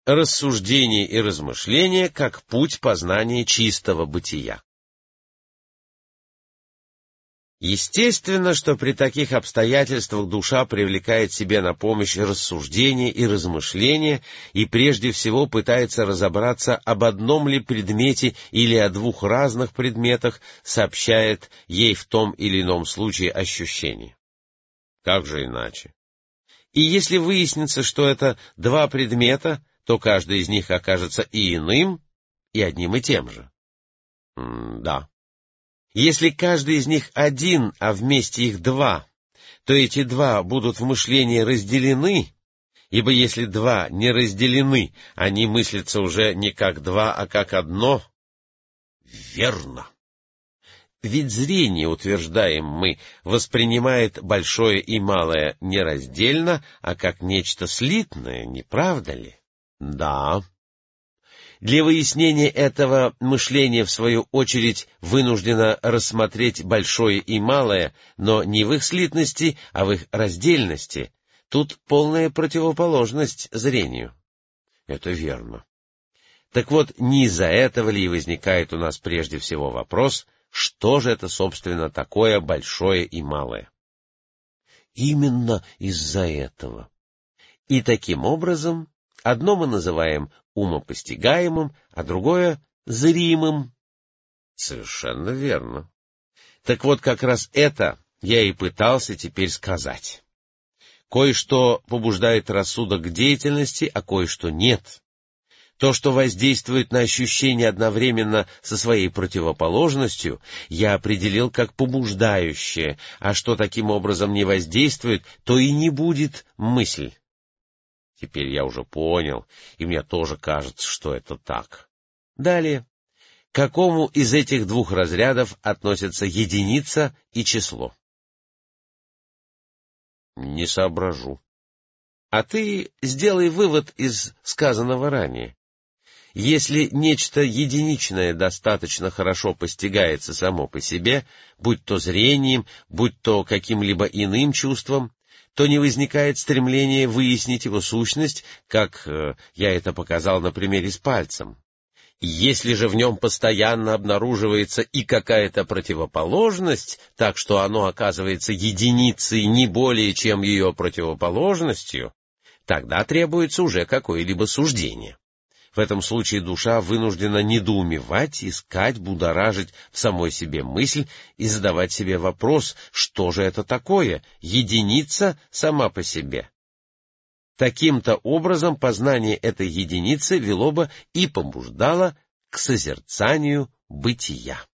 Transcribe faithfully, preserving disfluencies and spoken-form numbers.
Рассуждение и размышление как путь познания чистого бытия. Естественно, что при таких обстоятельствах душа привлекает себе на помощь рассуждение и размышление и прежде всего пытается разобраться, об одном ли предмете или о двух разных предметах сообщает ей в том или ином случае ощущение. Как же иначе? И если выяснится, что это два предмета, то каждый из них окажется и иным, и одним и тем же. М да. Если каждый из них один, а вместе их два, то эти два будут в мышлении разделены, ибо если два не разделены, они мыслятся уже не как два, а как одно. Верно. Ведь зрение, утверждаем мы, воспринимает большое и малое не раздельно, а как нечто слитное, не правда ли? Да. Для выяснения этого мышление, в свою очередь, вынуждено рассмотреть большое и малое, но не в их слитности, а в их раздельности. Тут полная противоположность зрению. Это верно. Так вот, не из-за этого ли и возникает у нас прежде всего вопрос, что же это, собственно, такое большое и малое? Именно из-за этого. И таким образом, одно мы называем умопостигаемым, а другое — зримым. Совершенно верно. Так вот, как раз это я и пытался теперь сказать. Кое-что побуждает рассудок к деятельности, а кое-что нет. То, что воздействует на ощущение одновременно со своей противоположностью, я определил как побуждающее, а что таким образом не воздействует, то и не будет мысль. Теперь я уже понял, и мне тоже кажется, что это так. Далее. К какому из этих двух разрядов относятся единица и число? Не соображу. А ты сделай вывод из сказанного ранее. Если нечто единичное достаточно хорошо постигается само по себе, будь то зрением, будь то каким-либо иным чувством, то не возникает стремления выяснить его сущность, как э, я это показал на примере с пальцем. Если же в нем постоянно обнаруживается и какая-то противоположность, так что оно оказывается единицей не более, чем ее противоположностью, тогда требуется уже какое-либо суждение. В этом случае душа вынуждена недоумевать, искать, будоражить в самой себе мысль и задавать себе вопрос, что же это такое, единица сама по себе. Таким-то образом познание этой единицы вело бы и побуждало к созерцанию бытия.